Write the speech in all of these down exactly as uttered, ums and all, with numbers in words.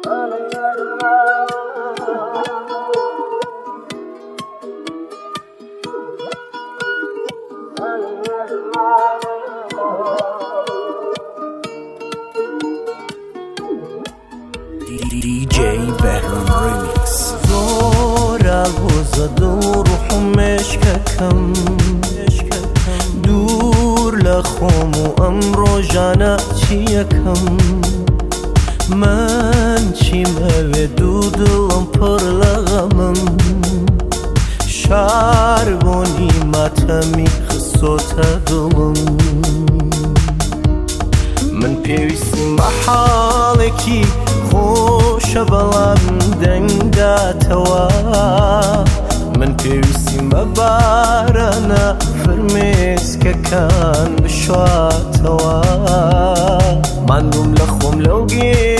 دی جی بهران ریمیکس. زورا وزدو روحو مشککم دور لخوم و امرو جانا چیکم من چیم اوه دو دلم پر لغمم شار بونی ماتمی خسوت دلم من پیوستم بحالکی خوش بلام دنگاتوا من پیوستم ببارنا فرمیز که کان بشواتوا من دوم لخوم لوگی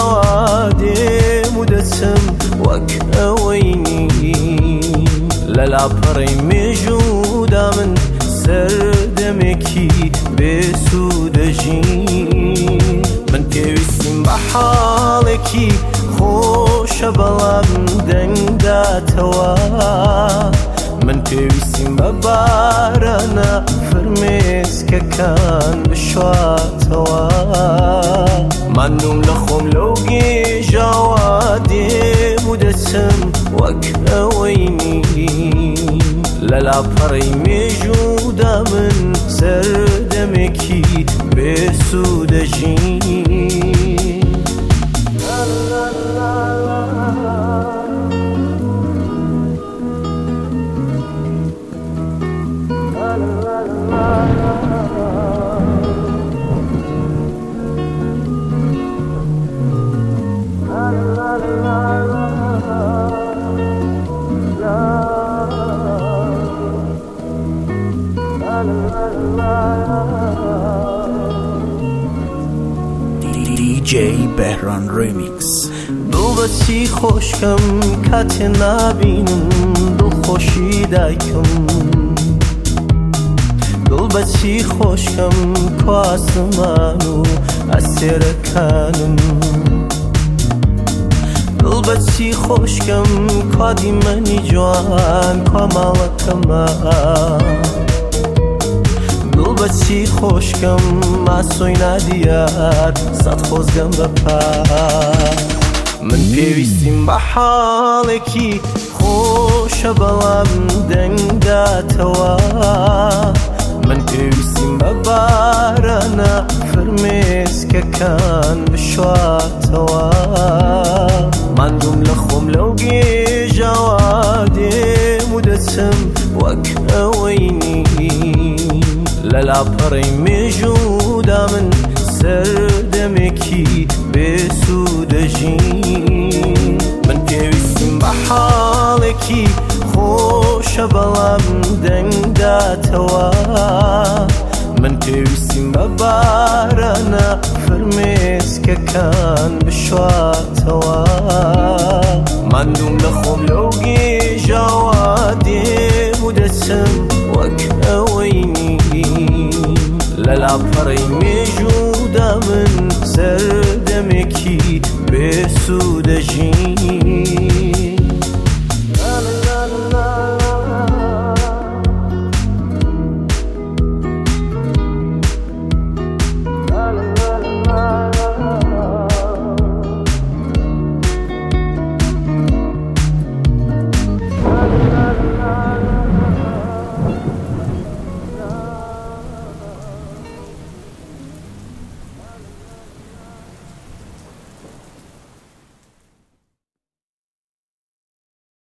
جوادی مدسم وک اوینی للا پری میجودا من سردمکی بسودجی من پیوستم بحالکی خوش بلام دنگاتوا من پیوستم ببارنا فرمیز که کان بشواتوا من دوم لخوم لوگی جوادی مدسم وک اوینی للا پری میجودا من سردمکی بسودجی دی جی بهران ریمیکس. دل بسی خوشکم کت نبینم دل خوشی دایکم دل بسی خوشکم که آسمانو اسیر کنم دل بسی خوشکم که دیمنی جوان که مالکم دل بسی خوشکم مسوی ندیار صد خوزگم بپا من پیوستم بحالکی خوش بلام دنگاتوا من پیوستم ببارنا فرمیز که کان بشواتوا من دوم لخوم لوگی جوادی مدسم وک اوینی للا پری میجودا من سردمکی بسودجی من پیوستم بحالکی خوش بلام دنگاتوا من پیوستم ببارنا فرمیز که کان بشواتوا من دوم لخوم لوگی جوادی مدسم وک اوینی للا پری میجو